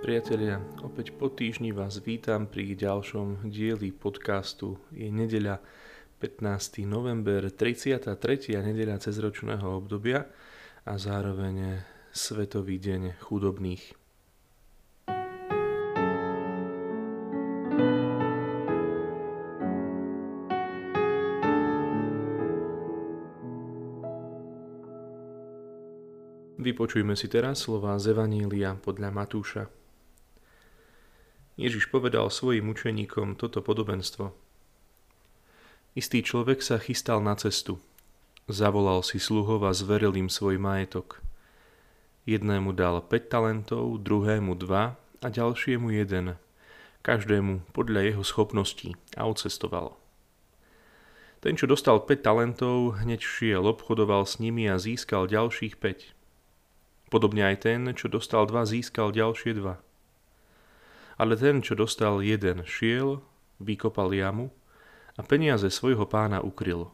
Priatelia, opäť po týždni vás vítam pri ďalšom dieli podcastu. Je nedeľa 15. november, 33. nedeľa cezročného obdobia a zároveň Svetový deň chudobných. Vypočujme si teraz slová z Evanília podľa Matúša. Ježiš povedal svojim učeníkom toto podobenstvo. Istý človek sa chystal na cestu. Zavolal si sluhov a zveril im svoj majetok. Jednému dal 5 talentov, druhému 2 a ďalšiemu 1, každému podľa jeho schopností, a odcestoval. Ten, čo dostal 5 talentov, hneď šiel, obchodoval s nimi a získal ďalších 5. Podobne aj ten, čo dostal 2, získal ďalšie 2. Ale ten, čo dostal 1, šiel, vykopal jamu a peniaze svojho pána ukryl.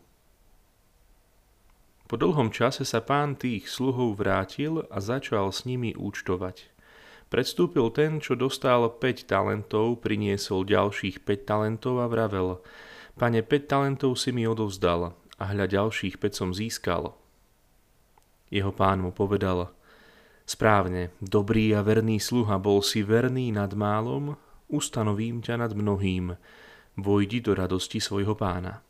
Po dlhom čase sa pán tých sluhov vrátil a začal s nimi účtovať. Predstúpil ten, čo dostal 5 talentov, priniesol ďalších 5 talentov a vravel: Pane, 5 talentov si mi odovzdal a hľa ďalších 5 som získal. Jeho pán mu povedal: Správne, dobrý a verný sluha, bol si verný nad málom, ustanovím ťa nad mnohým, vojdi do radosti svojho pána.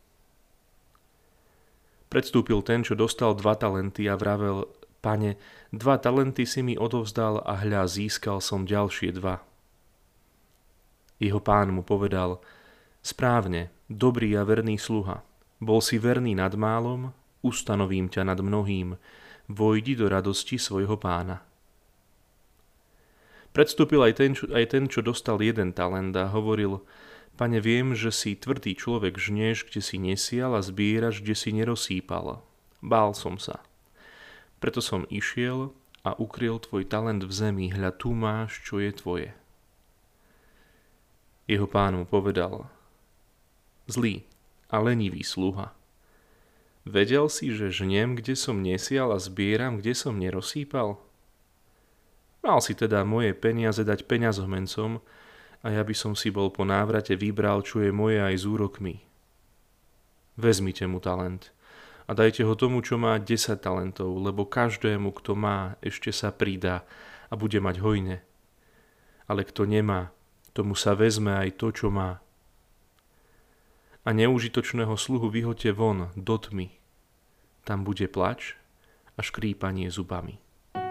Predstúpil ten, čo dostal 2 talenty a vravel: Pane, 2 talenty si mi odovzdal a hľa, získal som ďalšie 2. Jeho pán mu povedal: Správne, dobrý a verný sluha, bol si verný nad málom, ustanovím ťa nad mnohým, vojdi do radosti svojho pána. Predstúpil aj ten, čo dostal 1 talent a hovoril: Pane, viem, že si tvrdý človek, žnieš, kde si nesial a zbieraš, kde si nerozsýpal. Bál som sa. Preto som išiel a ukryl tvoj talent v zemi, hľa tu máš, čo je tvoje. Jeho pán mu povedal: Zlý a lenivý sluha. Vedel si, že žnem, kde som nesial a zbieram, kde som nerozsýpal? Mal si teda moje peniaze dať peňazomencom a ja by som si bol po návrate vybral, čo je moje aj s úrokmi. Vezmite mu talent a dajte ho tomu, čo má 10 talentov, lebo každému, kto má, ešte sa pridá a bude mať hojne. Ale kto nemá, tomu sa vezme aj to, čo má. A neužitočného sluhu vyhoďte von do tmy. Tam bude plač a škrípanie zubami.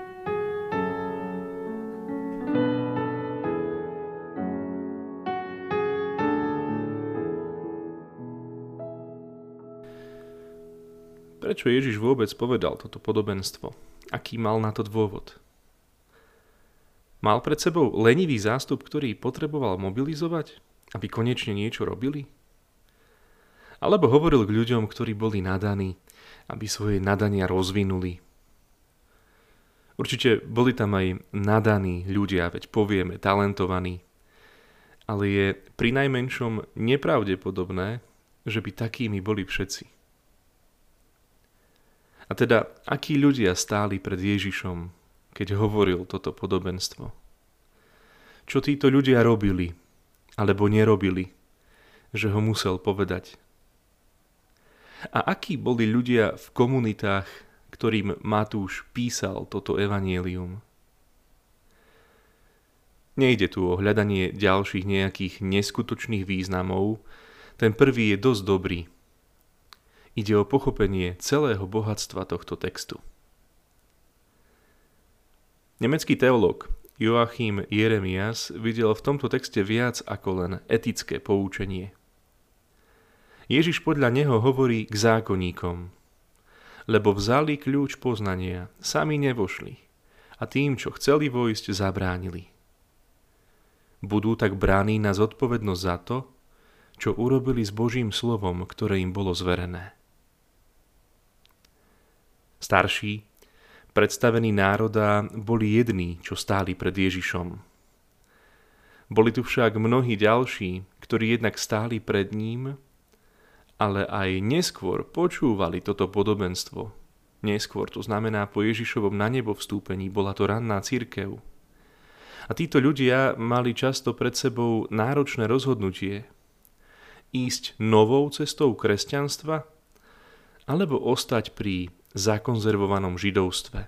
Prečo Ježiš vôbec povedal toto podobenstvo? Aký mal na to dôvod? Mal pred sebou lenivý zástup, ktorý potreboval mobilizovať, aby konečne niečo robili? Alebo hovoril k ľuďom, ktorí boli nadaní, aby svoje nadania rozvinuli? Určite boli tam aj nadaní ľudia, veď povieme, talentovaní. Ale je prinajmenšom nepravdepodobné, že by takými boli všetci. A teda, akí ľudia stáli pred Ježišom, keď hovoril toto podobenstvo? Čo títo ľudia robili, alebo nerobili, že ho musel povedať? A akí boli ľudia v komunitách, ktorým Matúš písal toto evanjelium? Nejde tu o hľadanie ďalších nejakých neskutočných významov, ten prvý je dosť dobrý. Ide o pochopenie celého bohatstva tohto textu. Nemecký teológ Joachim Jeremias videl v tomto texte viac ako len etické poučenie. Ježiš podľa neho hovorí k zákonníkom, lebo vzali kľúč poznania, sami nevošli a tým, čo chceli vojsť, zabránili. Budú tak bráni na zodpovednosť za to, čo urobili s Božím slovom, ktoré im bolo zverené. Starší, predstavení národa, boli jední, čo stáli pred Ježišom. Boli tu však mnohí ďalší, ktorí jednak stáli pred ním, ale aj neskôr počúvali toto podobenstvo. Neskôr, to znamená po Ježišovom na nebo vstúpení, bola to ranná cirkev. A títo ľudia mali často pred sebou náročné rozhodnutie. Ísť novou cestou kresťanstva alebo ostať pri zakonzervovanom židovstve.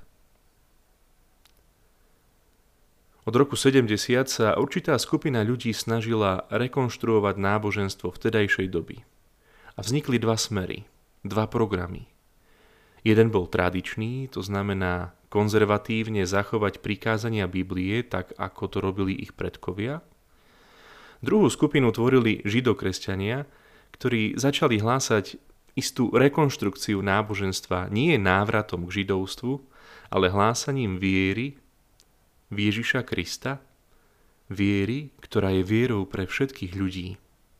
Od roku 70 sa určitá skupina ľudí snažila rekonštruovať náboženstvo vtedajšej doby. A vznikli dva smery, dva programy. Jeden bol tradičný, to znamená konzervatívne zachovať prikázania Biblie, tak ako to robili ich predkovia. Druhú skupinu tvorili židokresťania, ktorí začali hlásať istú rekonštrukciu náboženstva nie návratom k židovstvu, ale hlásaním viery v Ježiša Krista, viery, ktorá je vierou pre všetkých ľudí.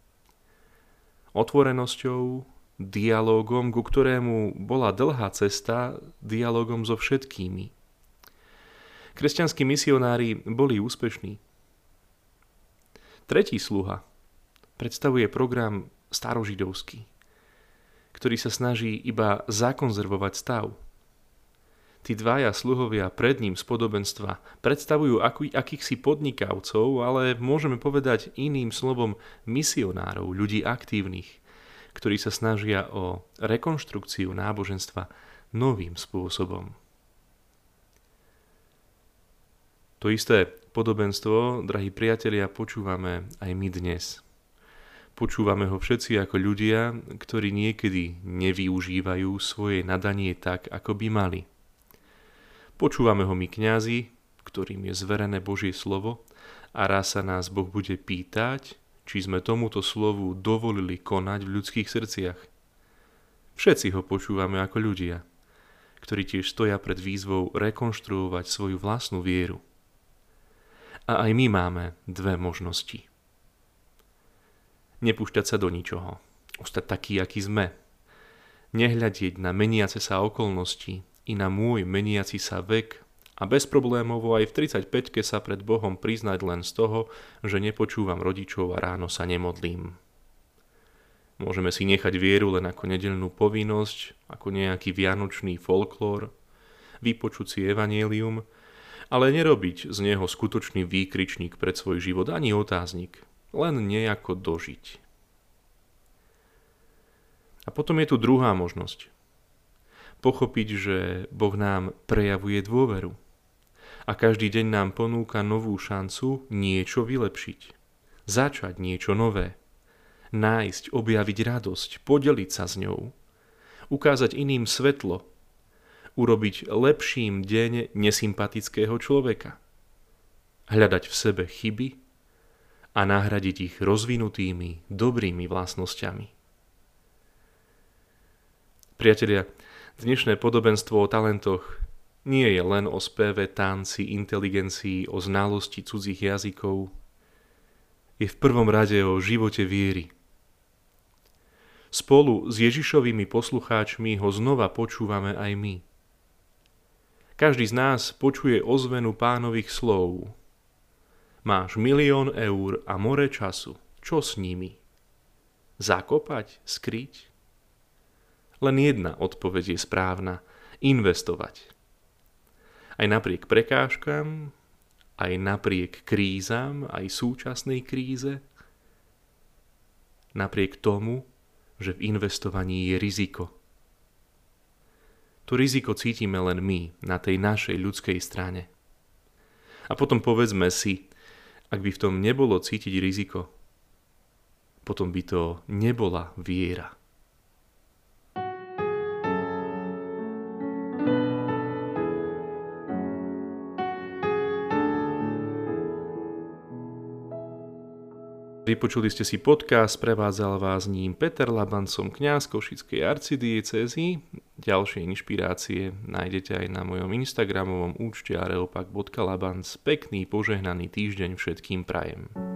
Otvorenosťou, dialógom, ku ktorému bola dlhá cesta, dialógom so všetkými. Kresťanskí misionári boli úspešní. Tretí sluha predstavuje program starožidovský, ktorý sa snaží iba zakonzervovať stav. Tí dvaja sluhovia pred ním z podobenstva predstavujú akýchsi podnikavcov, ale môžeme povedať iným slovom misionárov, ľudí aktívnych, ktorí sa snažia o rekonštrukciu náboženstva novým spôsobom. To isté podobenstvo, drahí priatelia, počúvame aj my dnes. Počúvame ho všetci ako ľudia, ktorí niekedy nevyužívajú svoje nadanie tak, ako by mali. Počúvame ho my kňazi, ktorým je zverené Božie slovo, a raz sa nás Boh bude pýtať, či sme tomuto slovu dovolili konať v ľudských srdciach. Všetci ho počúvame ako ľudia, ktorí tiež stoja pred výzvou rekonštruovať svoju vlastnú vieru. A aj my máme dve možnosti. Nepúšťať sa do ničoho, ostať taký, aký sme. Nehľadieť na meniace sa okolnosti i na môj meniaci sa vek a bezproblémovo aj v 35-ke sa pred Bohom priznať len z toho, že nepočúvam rodičov a ráno sa nemodlím. Môžeme si nechať vieru len ako nedeľnú povinnosť, ako nejaký vianočný folklór, vypočuť si evanjelium, ale nerobiť z neho skutočný výkričník pred svoj život ani otáznik, len nejako dožiť. A potom je tu druhá možnosť. Pochopiť, že Boh nám prejavuje dôveru a každý deň nám ponúka novú šancu niečo vylepšiť, začať niečo nové, nájsť, objaviť radosť, podeliť sa s ňou, ukázať iným svetlo, urobiť lepším deň nesympatického človeka, hľadať v sebe chyby a nahradiť ich rozvinutými, dobrými vlastnosťami. Priatelia, dnešné podobenstvo o talentoch nie je len o speve, tanci, inteligencii, o znalosti cudzích jazykov. Je v prvom rade o živote viery. Spolu s Ježišovými poslucháčmi ho znova počúvame aj my. Každý z nás počuje ozvenu Pánových slov. Máš 1 000 000 eur a more času. Čo s nimi? Zakopať? Skryť? Len jedna odpoveď je správna. Investovať. Aj napriek prekážkam, aj napriek krízam, aj súčasnej kríze, napriek tomu, že v investovaní je riziko. To riziko cítime len my, na tej našej ľudskej strane. A potom povedzme si, ak by v tom nebolo cítiť riziko, potom by to nebola viera. Vypočuli ste si podcast, prevádzal vás ním Peter Laban, som kňaz Košickej arcidiecézy. Ďalšie inšpirácie nájdete aj na mojom instagramovom účte areopak.labans. Pekný požehnaný týždeň všetkým prajem.